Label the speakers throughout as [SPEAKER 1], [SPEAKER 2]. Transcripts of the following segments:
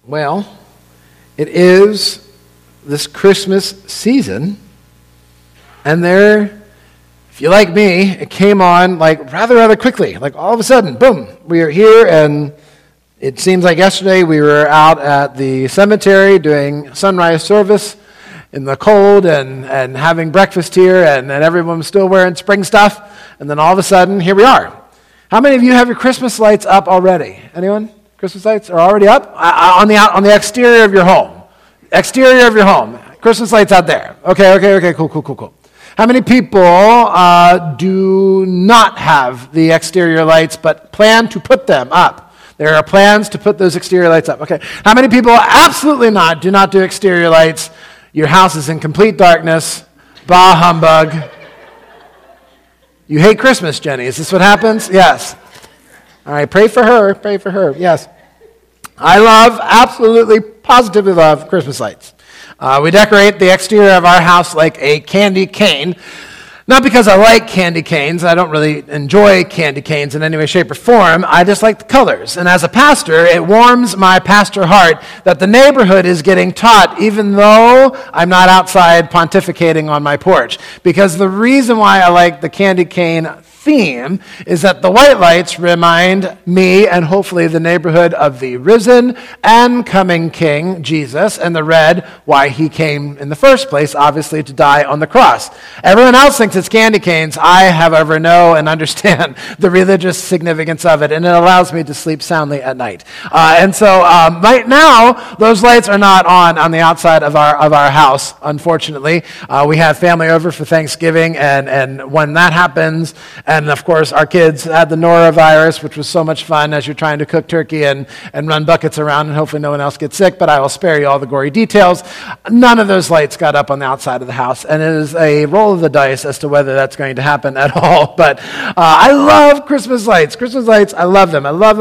[SPEAKER 1] Well, it is this Christmas season, and if you like me, it came on like rather quickly. Like all of a sudden, boom, we are here, and it seems like yesterday we were out at the cemetery doing sunrise service in the cold and having breakfast here, and everyone was still wearing spring stuff, and then all of a sudden, here we are. How many of you have your Christmas lights up already? Anyone? Christmas lights are already up? On the exterior of your home. Exterior of your home. Christmas lights out there. Okay, cool. How many people do not have the exterior lights but plan to put them up? There are plans to put those exterior lights up. Okay. How many people absolutely do not do exterior lights? Your house is in complete darkness. Bah humbug. You hate Christmas, Jenny. Is this what happens? Yes. All right, pray for her. Yes. I absolutely, positively love Christmas lights. We decorate the exterior of our house like a candy cane. Not because I like candy canes. I don't really enjoy candy canes in any way, shape, or form. I just like the colors. And as a pastor, it warms my pastor heart that the neighborhood is getting taught, even though I'm not outside pontificating on my porch. Because the reason why I like the candy cane theme is that the white lights remind me and hopefully the neighborhood of the risen and coming King, Jesus, and the red, why he came in the first place, obviously to die on the cross. Everyone else thinks it's candy canes. I, however, know and understand the religious significance of it, and it allows me to sleep soundly at night. And so right now, those lights are not on the outside of our house, unfortunately. We have family over for Thanksgiving, and when that happens, and of course, our kids had the norovirus, which was so much fun as you're trying to cook turkey and run buckets around, and hopefully no one else gets sick, but I will spare you all the gory details. None of those lights got up on the outside of the house, and it is a roll of the dice as to whether that's going to happen at all. But I love Christmas lights. Christmas lights, I love them. I'm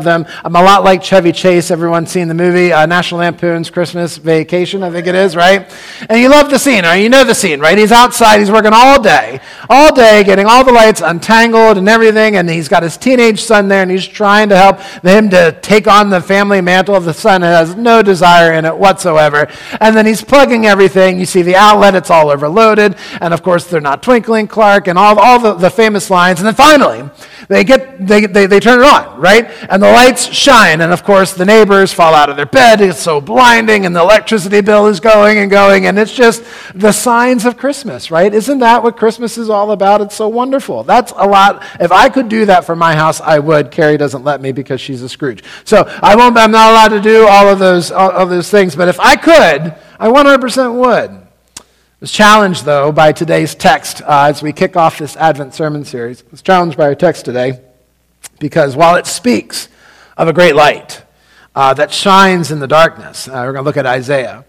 [SPEAKER 1] a lot like Chevy Chase. Everyone's seen the movie National Lampoon's Christmas Vacation, I think it is, right? And you love the scene, right? You know the scene, right? He's outside, he's working all day, getting all the lights untangled and everything, and he's got his teenage son there, and he's trying to help him to take on the family mantle of the son and has no desire in it whatsoever. And then he's plugging everything. You see the outlet, it's all overloaded, and of course they're not twinkling, Clark, and all the famous lines. And then finally, they turn it on, right? And the lights shine, and of course the neighbors fall out of their bed. It's so blinding, and the electricity bill is going, and it's just the signs of Christmas, right? Isn't that what Christmas is all about? It's so wonderful. That's a lot. If I could do that for my house, I would. Carrie doesn't let me because she's a Scrooge. So I'm not allowed to do all of those things, but if I could, I 100% would. I was challenged, though, by today's text as we kick off this Advent sermon series. I was challenged by our text today because while it speaks of a great light that shines in the darkness, we're going to look at Isaiah,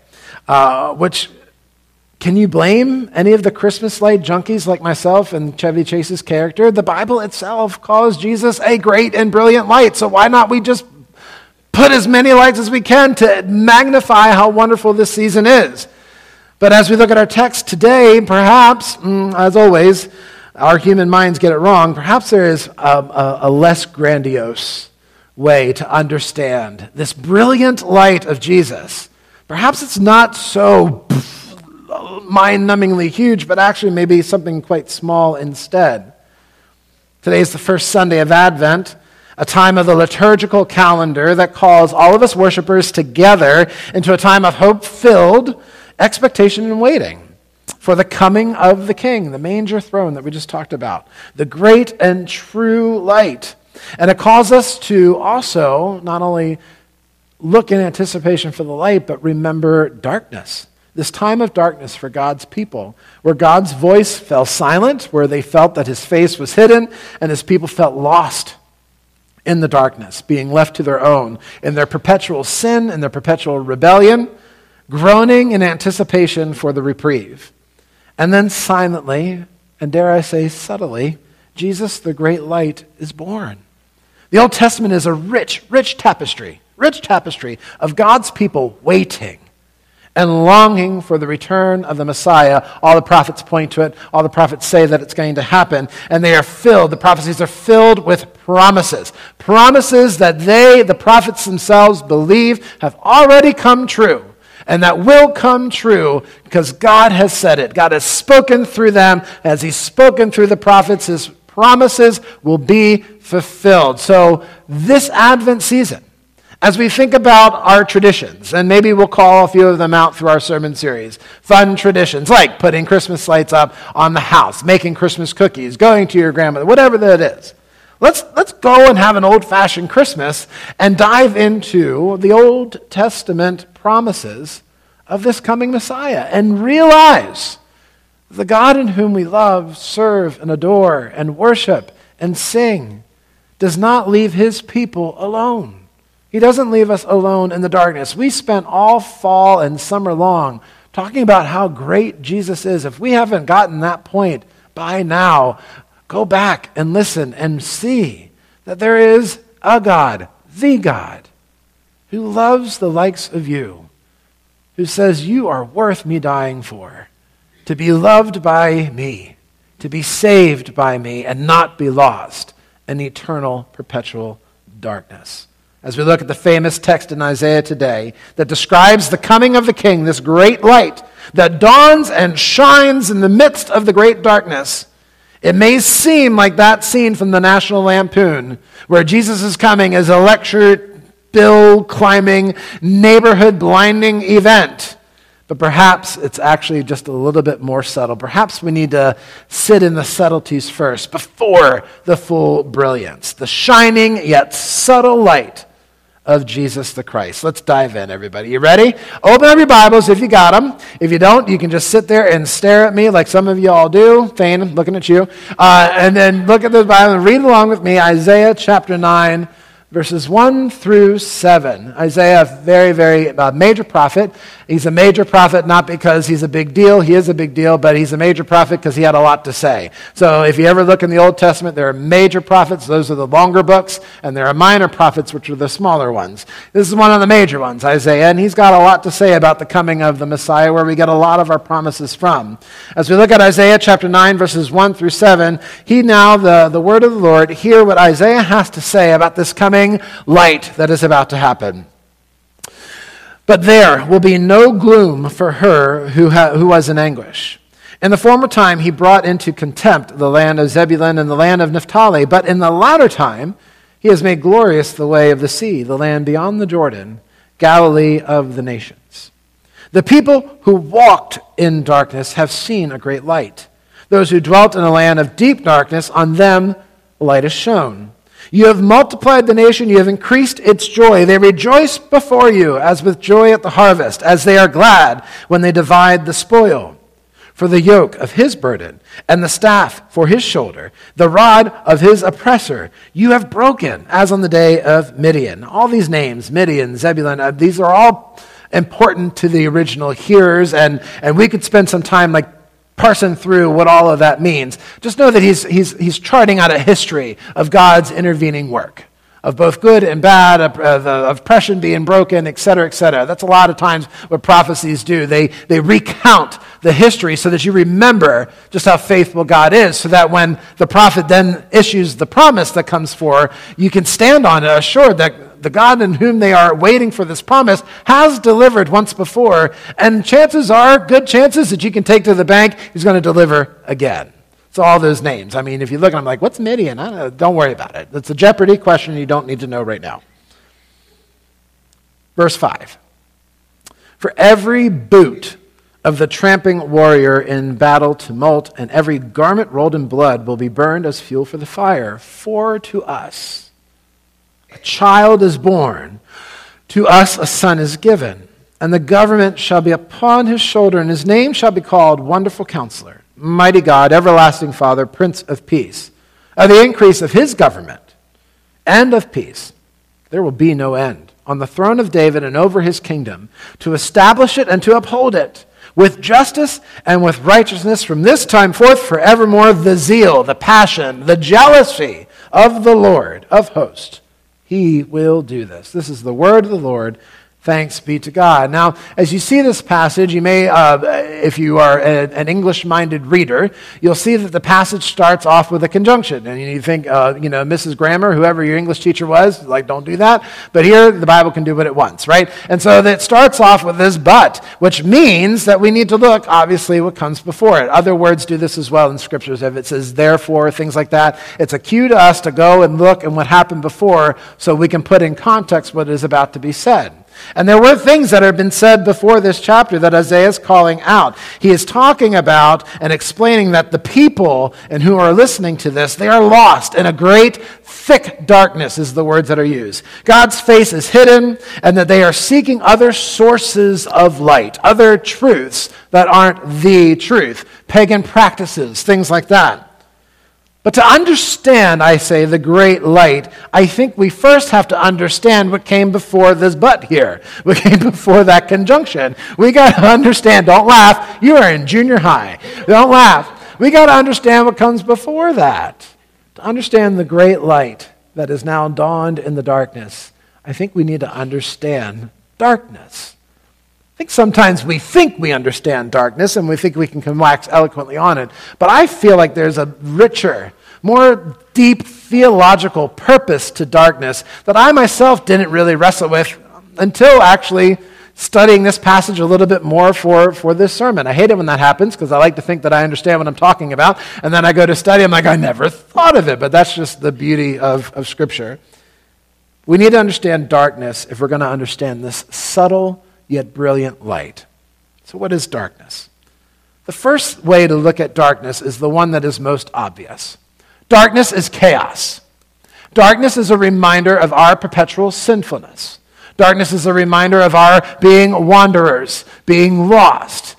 [SPEAKER 1] which, can you blame any of the Christmas light junkies like myself and Chevy Chase's character? The Bible itself calls Jesus a great and brilliant light, so why not we just put as many lights as we can to magnify how wonderful this season is? But as we look at our text today, perhaps, as always, our human minds get it wrong. Perhaps there is a less grandiose way to understand this brilliant light of Jesus. Perhaps it's not so mind-numbingly huge, but actually maybe something quite small instead. Today is the first Sunday of Advent, a time of the liturgical calendar that calls all of us worshipers together into a time of hope-filled expectation and waiting for the coming of the King, the manger throne that we just talked about, the great and true light. And it calls us to also not only look in anticipation for the light, but remember darkness. This time of darkness for God's people, where God's voice fell silent, where they felt that his face was hidden, and his people felt lost in the darkness, being left to their own, in their perpetual sin and their perpetual rebellion, groaning in anticipation for the reprieve. And then silently, and dare I say subtly, Jesus, the great light, is born. The Old Testament is a rich tapestry of God's people waiting and longing for the return of the Messiah. All the prophets point to it. All the prophets say that it's going to happen. And they are filled, the prophecies are filled with promises. Promises that the prophets themselves, believe have already come true. And that will come true because God has said it. God has spoken through them. As He's spoken through the prophets, His promises will be fulfilled. So this Advent season, as we think about our traditions, and maybe we'll call a few of them out through our sermon series, fun traditions like putting Christmas lights up on the house, making Christmas cookies, going to your grandmother, whatever that is. Let's go and have an old-fashioned Christmas and dive into the Old Testament promises of this coming Messiah and realize the God in whom we love, serve, and adore, and worship, and sing does not leave His people alone. He doesn't leave us alone in the darkness. We spent all fall and summer long talking about how great Jesus is. If we haven't gotten that point by now, go back and listen and see that there is a God, the God, who loves the likes of you, who says you are worth me dying for, to be loved by me, to be saved by me, and not be lost in eternal, perpetual darkness. As we look at the famous text in Isaiah today that describes the coming of the King, this great light that dawns and shines in the midst of the great darkness, it may seem like that scene from the National Lampoon where Jesus is coming as a lecture bill climbing, neighborhood blinding event. But perhaps it's actually just a little bit more subtle. Perhaps we need to sit in the subtleties first before the full brilliance, the shining yet subtle light of Jesus the Christ. Let's dive in, everybody. You ready? Open up your Bibles if you got them. If you don't, you can just sit there and stare at me like some of you all do. Thane, I'm looking at you. And then look at the Bible and read along with me, Isaiah chapter 9, verses 1 through 7. Isaiah, very, very major prophet. He's a major prophet not because he's a big deal. He is a big deal, but he's a major prophet because he had a lot to say. So if you ever look in the Old Testament, there are major prophets. Those are the longer books. And there are minor prophets, which are the smaller ones. This is one of the major ones, Isaiah. And he's got a lot to say about the coming of the Messiah, where we get a lot of our promises from. As we look at Isaiah chapter 9, verses 1 through 7, the word of the Lord, hear what Isaiah has to say about this coming light that is about to happen. But there will be no gloom for her who was in anguish. In the former time he brought into contempt the land of Zebulun and the land of Naphtali, but in the latter time he has made glorious the way of the sea, the land beyond the Jordan, Galilee of the nations. The people who walked in darkness have seen a great light. Those who dwelt in a land of deep darkness, on them light is shone. You have multiplied the nation, you have increased its joy. They rejoice before you as with joy at the harvest, as they are glad when they divide the spoil. For the yoke of his burden and the staff for his shoulder, the rod of his oppressor, you have broken, as on the day of Midian. All these names, Midian, Zebulun, these are all important to the original hearers, and we could spend some time parsing through what all of that means. Just know that he's charting out a history of God's intervening work, of both good and bad, of oppression being broken, et cetera, et cetera. That's a lot of times what prophecies do. They recount the history so that you remember just how faithful God is, so that when the prophet then issues the promise that comes forth, you can stand on it, assured that the God in whom they are waiting for this promise has delivered once before, and chances are, good chances, that you can take to the bank, he's going to deliver again. So all those names. I mean, if you look at them like, what's Midian? I don't know. Don't worry about it. It's a Jeopardy question you don't need to know right now. Verse 5. For every boot of the tramping warrior in battle tumult, and every garment rolled in blood will be burned as fuel for the fire. For to us a child is born, to us a son is given, and the government shall be upon his shoulder, and his name shall be called Wonderful Counselor, Mighty God, Everlasting Father, Prince of Peace. Of the increase of his government and of peace there will be no end, on the throne of David and over his kingdom, to establish it and to uphold it with justice and with righteousness from this time forth forevermore. The zeal, the passion, the jealousy of the Lord of hosts, he will do this. This is the word of the Lord. Thanks be to God. Now, as you see this passage, you may, if you are an English-minded reader, you'll see that the passage starts off with a conjunction. And you think, Mrs. Grammar, whoever your English teacher was, like, don't do that. But here, the Bible can do what it wants, right? And so it starts off with this but, which means that we need to look, obviously, what comes before it. Other words do this as well in Scriptures. If it says therefore, things like that, it's a cue to us to go and look at what happened before so we can put in context what is about to be said. And there were things that had been said before this chapter that Isaiah is calling out. He is talking about and explaining that the people and who are listening to this, they are lost in a great thick darkness is the words that are used. God's face is hidden, and that they are seeking other sources of light, other truths that aren't the truth, pagan practices, things like that. But to understand, I say, the great light, I think we first have to understand what came before this but here. What came before that conjunction. We got to understand, don't laugh, you are in junior high. Don't laugh. We got to understand what comes before that. To understand the great light that is now dawned in the darkness, I think we need to understand darkness. I think sometimes we think we understand darkness and we think we can wax eloquently on it, but I feel like there's a richer, more deep theological purpose to darkness that I myself didn't really wrestle with until actually studying this passage a little bit more for this sermon. I hate it when that happens because I like to think that I understand what I'm talking about, and then I go to study, I'm like, I never thought of it, but that's just the beauty of Scripture. We need to understand darkness if we're going to understand this subtle yet brilliant light. So what is darkness? The first way to look at darkness is the one that is most obvious. Darkness is chaos. Darkness is a reminder of our perpetual sinfulness. Darkness is a reminder of our being wanderers, being lost,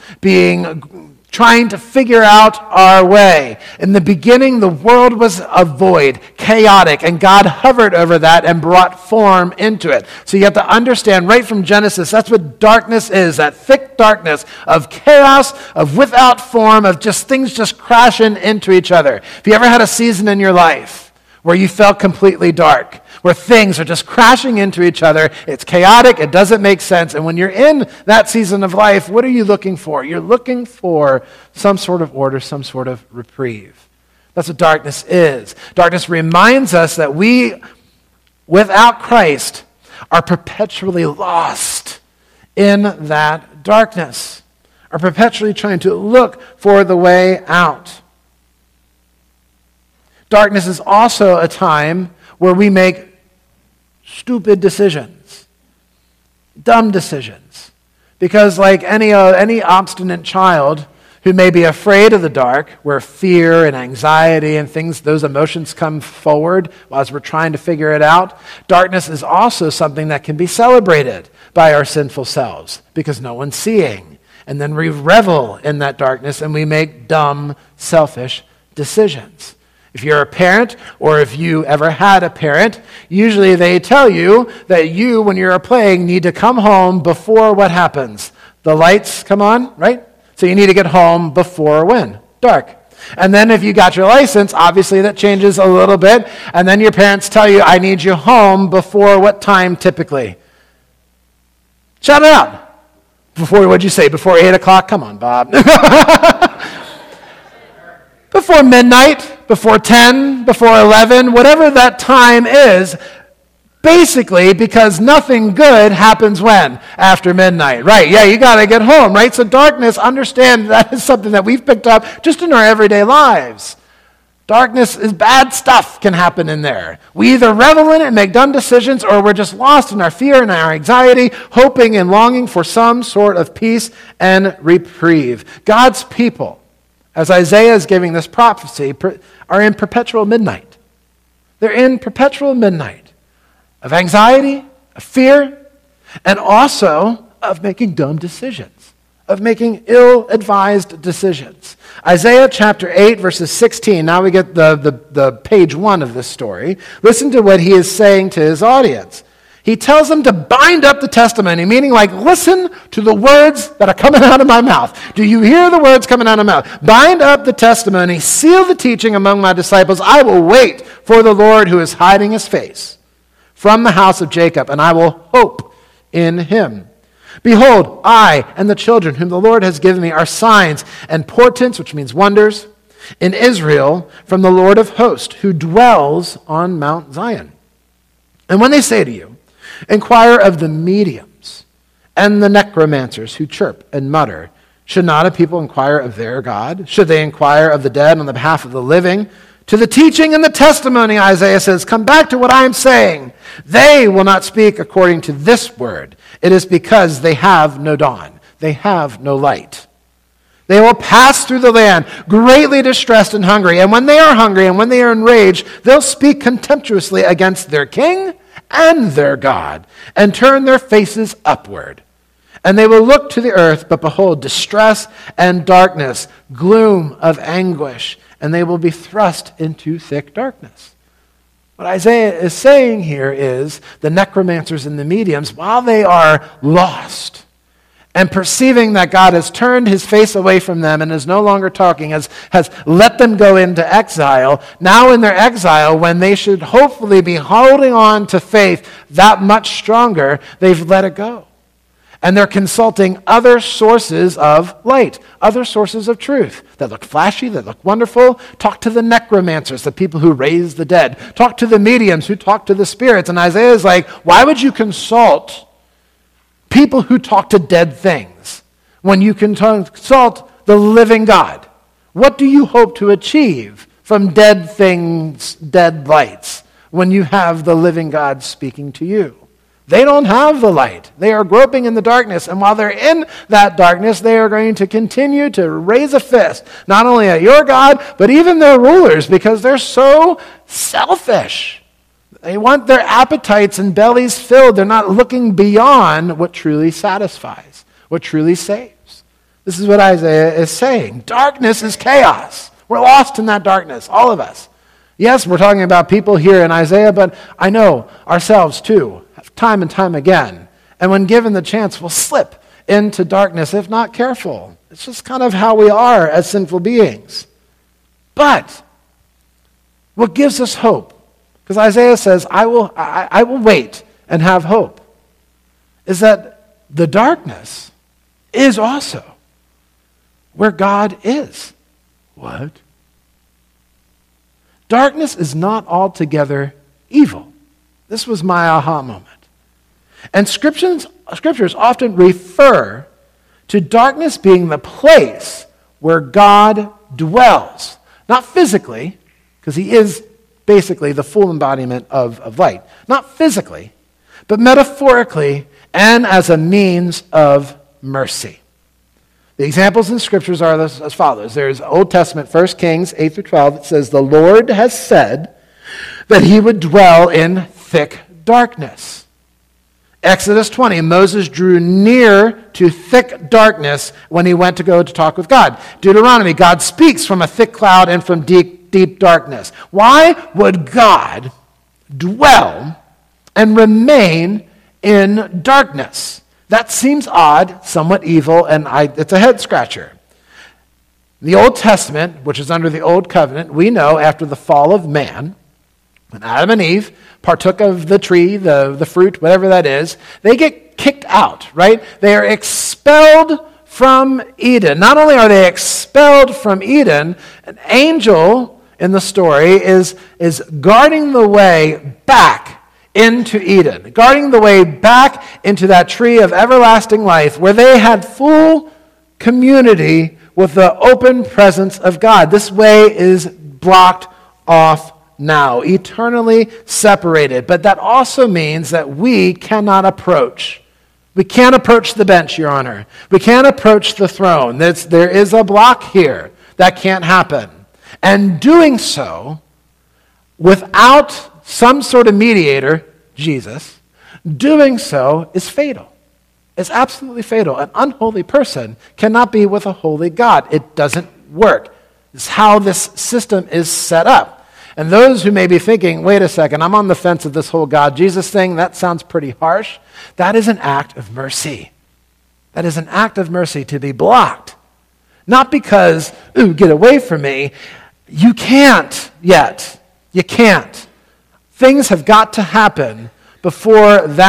[SPEAKER 1] trying to figure out our way. In the beginning, the world was a void, chaotic, and God hovered over that and brought form into it. So you have to understand right from Genesis, that's what darkness is, that thick darkness of chaos, of without form, of just things just crashing into each other. Have you ever had a season in your life where you felt completely dark, where things are just crashing into each other? It's chaotic, it doesn't make sense. And when you're in that season of life, what are you looking for? You're looking for some sort of order, some sort of reprieve. That's what darkness is. Darkness reminds us that we, without Christ, are perpetually lost in that darkness, are perpetually trying to look for the way out. Darkness is also a time where we make stupid decisions, dumb decisions. Because like any obstinate child who may be afraid of the dark, where fear and anxiety and things, those emotions come forward as we're trying to figure it out, darkness is also something that can be celebrated by our sinful selves because no one's seeing. And then we revel in that darkness and we make dumb, selfish decisions. If you're a parent, or if you ever had a parent, usually they tell you that you, when you're playing, need to come home before what happens? The lights come on, right? So you need to get home before when? Dark. And then if you got your license, obviously that changes a little bit, and then your parents tell you, I need you home before what time typically? Shout it out. Before, what'd you say? Before 8 o'clock? Come on, Bob. Before midnight, before 10, before 11, whatever that time is, basically because nothing good happens when? After midnight, right? Yeah, you got to get home, right? So darkness, understand that is something that we've picked up just in our everyday lives. Darkness is bad stuff can happen in there. We either revel in it and make dumb decisions, or we're just lost in our fear and our anxiety, hoping and longing for some sort of peace and reprieve. God's people, as Isaiah is giving this prophecy, are in perpetual midnight. They're in perpetual midnight of anxiety, of fear, and also of making dumb decisions, of making ill-advised decisions. Isaiah chapter 8, verses 16. Now we get the page 1 of this story. Listen to what he is saying to his audience. He tells them to bind up the testimony, meaning like, listen to the words that are coming out of my mouth. Do you hear the words coming out of my mouth? Bind up the testimony, seal the teaching among my disciples. I will wait for the Lord who is hiding his face from the house of Jacob, and I will hope in him. Behold, I and the children whom the Lord has given me are signs and portents, which means wonders, in Israel from the Lord of hosts, who dwells on Mount Zion. And when they say to you, inquire of the mediums and the necromancers who chirp and mutter, should not a people inquire of their God? Should they inquire of the dead on the behalf of the living? To the teaching and the testimony, Isaiah says, come back to what I am saying. They will not speak according to this word. It is because they have no dawn. They have no light. They will pass through the land, greatly distressed and hungry. And when they are hungry and when they are enraged, they'll speak contemptuously against their king and their God, and turn their faces upward. And they will look to the earth, but behold, distress and darkness, gloom of anguish, and they will be thrust into thick darkness. What Isaiah is saying here is the necromancers and the mediums, while they are lost and perceiving that God has turned his face away from them and is no longer talking, has let them go into exile, now in their exile, when they should hopefully be holding on to faith that much stronger, they've let it go. And they're consulting other sources of light, other sources of truth that look flashy, that look wonderful. Talk to the necromancers, the people who raise the dead. Talk to the mediums who talk to the spirits. And Isaiah is like, why would you consult people who talk to dead things when you can consult the living God? What do you hope to achieve from dead things, dead lights, when you have the living God speaking to you? They don't have the light. They are groping in the darkness. And while they're in that darkness, they are going to continue to raise a fist, not only at your God, but even their rulers, because they're so selfish. They want their appetites and bellies filled. They're not looking beyond what truly satisfies, what truly saves. This is what Isaiah is saying. Darkness is chaos. We're lost in that darkness, all of us. Yes, we're talking about people here in Isaiah, but I know ourselves too, time and time again. And when given the chance, we'll slip into darkness if not careful. It's just kind of how we are as sinful beings. But what gives us hope, because Isaiah says, I will wait and have hope, is that the darkness is also where God is. What? Darkness is not altogether evil. This was my aha moment. And scriptures often refer to darkness being the place where God dwells. Not physically, because he is basically the full embodiment of light. Not physically, but metaphorically and as a means of mercy. The examples in scriptures are as follows. There's Old Testament, 1 Kings 8 through 12. It says, the Lord has said that he would dwell in thick darkness. Exodus 20, Moses drew near to thick darkness when he went to go to talk with God. Deuteronomy, God speaks from a thick cloud and from deep darkness. Why would God dwell and remain in darkness? That seems odd, somewhat evil, and it's a head scratcher. The Old Testament, which is under the Old Covenant, we know after the fall of man, when Adam and Eve partook of the tree, the fruit, whatever that is, they get kicked out, right? They are expelled from Eden. Not only are they expelled from Eden, an angel in the story is guarding the way back into Eden, guarding the way back into that tree of everlasting life where they had full community with the open presence of God. This way is blocked off now, eternally separated. But that also means that we cannot approach. We can't approach the bench, Your Honor. We can't approach the throne. There is a block here. That can't happen. And doing so, without some sort of mediator, Jesus, doing so is fatal. It's absolutely fatal. An unholy person cannot be with a holy God. It doesn't work. It's how this system is set up. And those who may be thinking, wait a second, I'm on the fence of this whole God Jesus thing, that sounds pretty harsh. That is an act of mercy. That is an act of mercy to be blocked. Not because, ooh, get away from me. You can't yet. You can't. Things have got to happen before that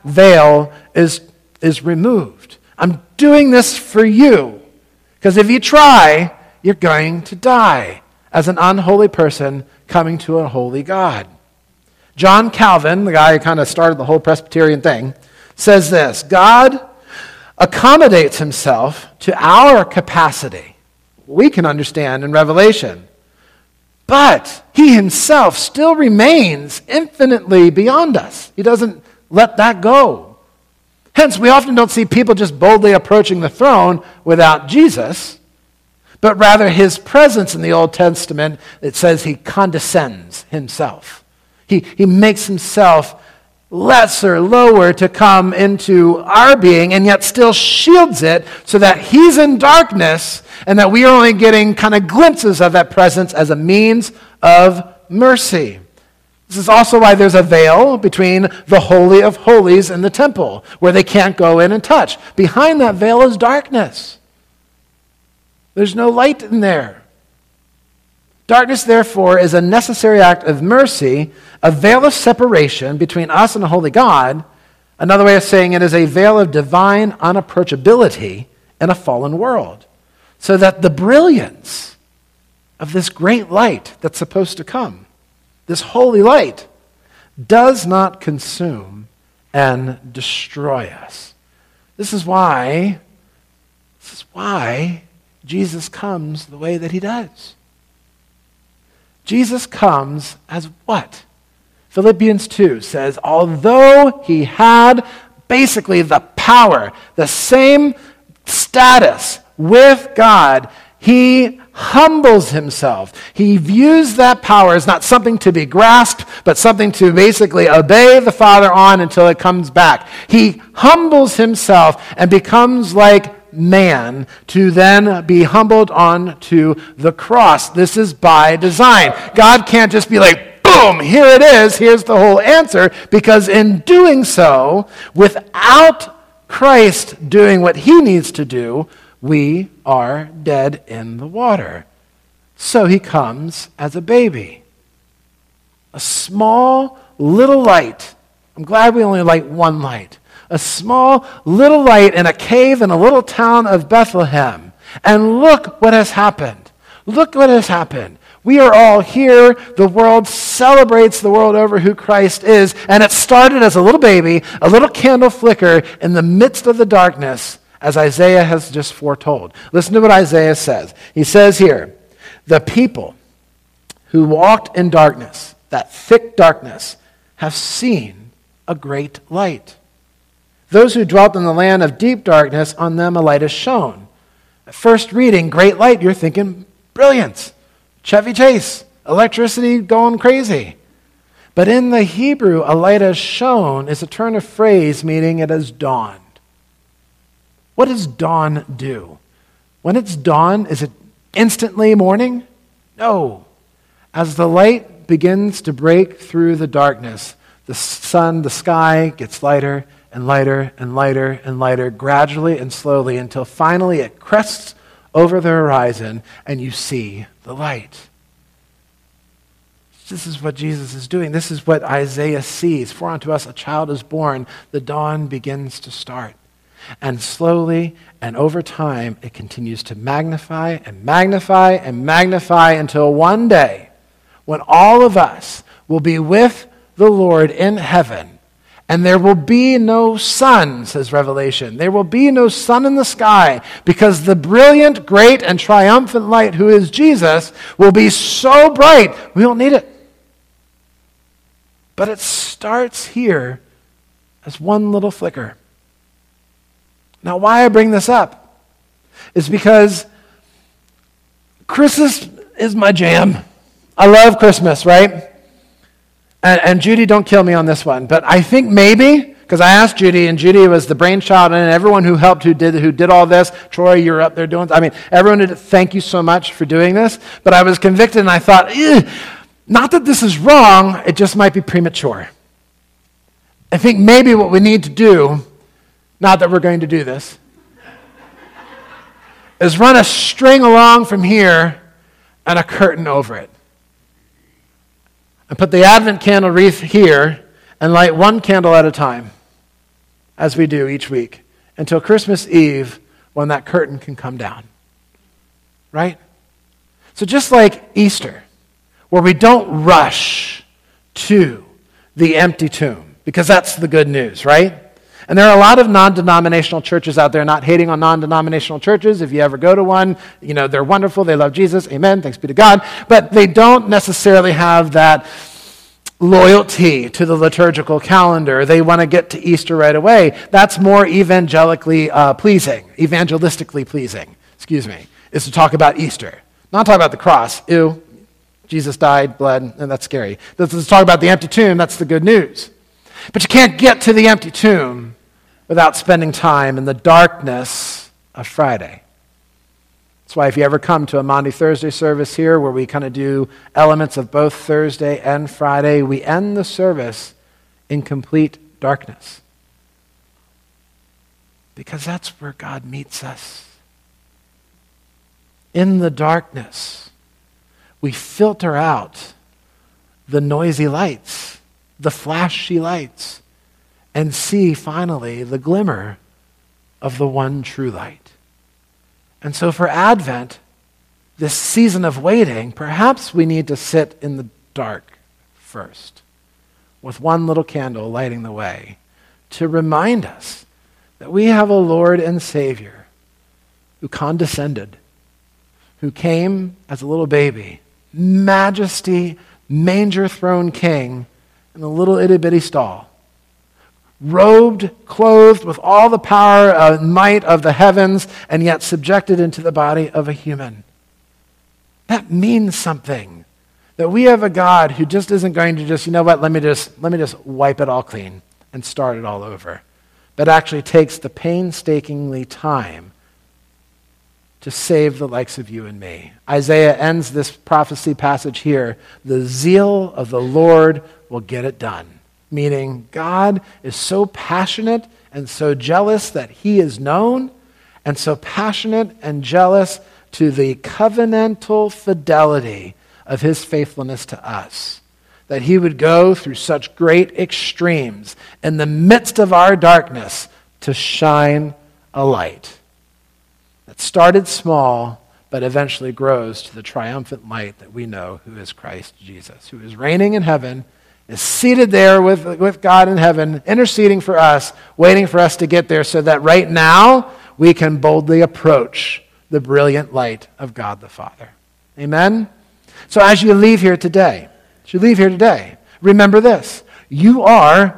[SPEAKER 1] veil is removed. I'm doing this for you. Because if you try, you're going to die as an unholy person coming to a holy God. John Calvin, the guy who kind of started the whole Presbyterian thing, says this: God accommodates himself to our capacity. We can understand in Revelation. But he himself still remains infinitely beyond us. He doesn't let that go. Hence, we often don't see people just boldly approaching the throne without Jesus, but rather his presence in the Old Testament, it says he condescends himself. He makes himself lesser, lower to come into our being, and yet still shields it so that he's in darkness and that we are only getting kind of glimpses of that presence as a means of mercy. This is also why there's a veil between the Holy of Holies and the temple, where they can't go in and touch. Behind that veil is darkness. There's no light in there. Darkness, therefore, is a necessary act of mercy, a veil of separation between us and a holy God. Another way of saying it is a veil of divine unapproachability in a fallen world, so that the brilliance of this great light that's supposed to come, this holy light, does not consume and destroy us. This is why Jesus comes the way that he does. Jesus comes as what? Philippians 2 says, although he had basically the power, the same status with God, he humbles himself. He views that power as not something to be grasped, but something to basically obey the Father on until it comes back. He humbles himself and becomes like man to then be humbled onto the cross. This is by design. God can't just be like, boom, here it is, here's the whole answer, because in doing so, without Christ doing what he needs to do, we are dead in the water. So he comes as a baby. A small little light. I'm glad we only light one light. A small little light in a cave in a little town of Bethlehem. And look what has happened. Look what has happened. We are all here. The world celebrates the world over who Christ is. And it started as a little baby, a little candle flicker in the midst of the darkness, as Isaiah has just foretold. Listen to what Isaiah says. He says here, the people who walked in darkness, that thick darkness, have seen a great light. Those who dwelt in the land of deep darkness, on them a light has shone. At first reading, great light, you're thinking brilliance. Chevy Chase, electricity going crazy. But in the Hebrew, a light has shone is a turn of phrase meaning it has dawned. What does dawn do? When it's dawn, is it instantly morning? No. As the light begins to break through the darkness, the sun, the sky gets lighter and lighter and lighter and lighter, gradually and slowly, until finally it crests over the horizon and you see the light. This is what Jesus is doing. This is what Isaiah sees. For unto us a child is born, the dawn begins to start. And slowly and over time, it continues to magnify and magnify and magnify until one day when all of us will be with the Lord in heaven. And there will be no sun, says Revelation. There will be no sun in the sky because the brilliant, great, and triumphant light who is Jesus will be so bright, we don't need it. But it starts here as one little flicker. Now, why I bring this up is because Christmas is my jam. I love Christmas, right? And Judy, don't kill me on this one, but I think maybe, because I asked Judy, and Judy was the brainchild, and everyone who helped, who did all this. Troy, you're up there doing, everyone did. Thank you so much for doing this. But I was convicted, and I thought, not that this is wrong, it just might be premature. I think maybe what we need to do, not that we're going to do this, is run a string along from here and a curtain over it. And put the Advent candle wreath here and light one candle at a time. as we do each week, until Christmas Eve when that curtain can come down. Right? So just like Easter, where we don't rush to the empty tomb, because that's the good news, right? And there are a lot of non-denominational churches out there, not hating on non-denominational churches. If you ever go to one, they're wonderful, they love Jesus, amen, thanks be to God. But they don't necessarily have that loyalty to the liturgical calendar. They want to get to Easter right away. That's more evangelistically pleasing, is to talk about Easter. Not talk about the cross. Ew, Jesus died, bled, and that's scary. Let's talk about the empty tomb. That's the good news. But you can't get to the empty tomb without spending time in the darkness of Friday. That's why if you ever come to a Maundy Thursday service here where we kind of do elements of both Thursday and Friday, we end the service in complete darkness. Because that's where God meets us. In the darkness, we filter out the noisy lights, the flashy lights, and see finally the glimmer of the one true light. And so for Advent, this season of waiting, perhaps we need to sit in the dark first, with one little candle lighting the way, to remind us that we have a Lord and Savior who condescended, who came as a little baby, majesty, manger throne king, in a little itty-bitty stall, robed, clothed with all the power and might of the heavens, and yet subjected into the body of a human. That means something. That we have a God who just isn't going to just, let me just wipe it all clean and start it all over. But actually takes the painstakingly time to save the likes of you and me. Isaiah ends this prophecy passage here. The zeal of the Lord will get it done. Meaning God is so passionate and so jealous that he is known, and so passionate and jealous to the covenantal fidelity of his faithfulness to us, that he would go through such great extremes in the midst of our darkness to shine a light that started small but eventually grows to the triumphant light that we know, who is Christ Jesus, who is reigning in heaven, is seated there with God in heaven, interceding for us, waiting for us to get there so that right now we can boldly approach the brilliant light of God the Father. Amen? So as you leave here today, remember this. You are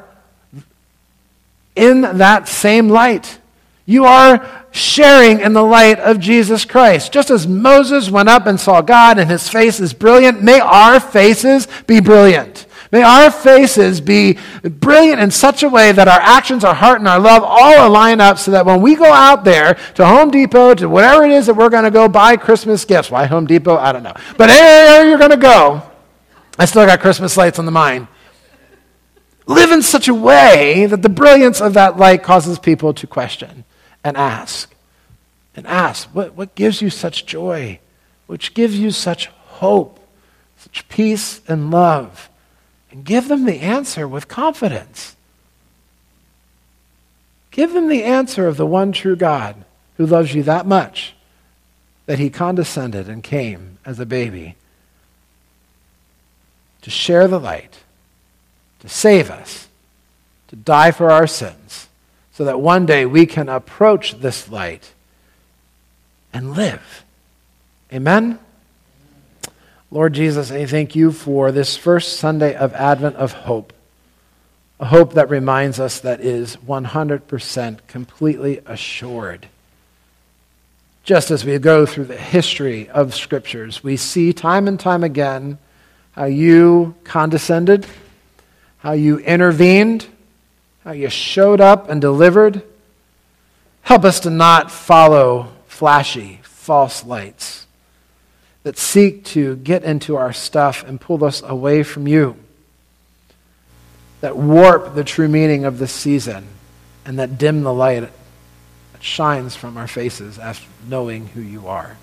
[SPEAKER 1] in that same light. You are sharing in the light of Jesus Christ. Just as Moses went up and saw God and his face is brilliant, may our faces be brilliant. May our faces be brilliant in such a way that our actions, our heart, and our love all align up so that when we go out there to Home Depot, to whatever it is that we're going to go buy Christmas gifts. Why Home Depot? I don't know. But anywhere you're going to go, I still got Christmas lights on the mind. Live in such a way that the brilliance of that light causes people to question and ask. What gives you such joy? Which gives you such hope, such peace and love? And give them the answer with confidence. Give them the answer of the one true God who loves you that much that he condescended and came as a baby to share the light, to save us, to die for our sins, so that one day we can approach this light and live. Amen? Lord Jesus, I thank you for this first Sunday of Advent of hope, a hope that reminds us that is 100% completely assured. Just as we go through the history of Scriptures, we see time and time again how you condescended, how you intervened, how you showed up and delivered. Help us to not follow flashy, false lights that seek to get into our stuff and pull us away from you, that warp the true meaning of this season, and that dim the light that shines from our faces as knowing who you are.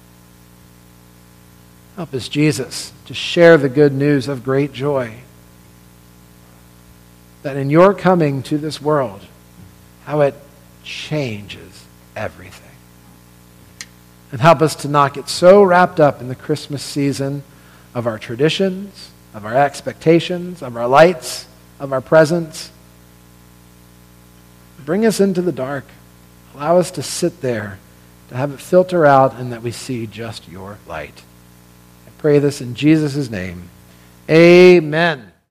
[SPEAKER 1] Help us, Jesus, to share the good news of great joy, that in your coming to this world, how it changes everything. And help us to not get so wrapped up in the Christmas season of our traditions, of our expectations, of our lights, of our presents. Bring us into the dark. Allow us to sit there, to have it filter out, and that we see just your light. I pray this in Jesus' name. Amen.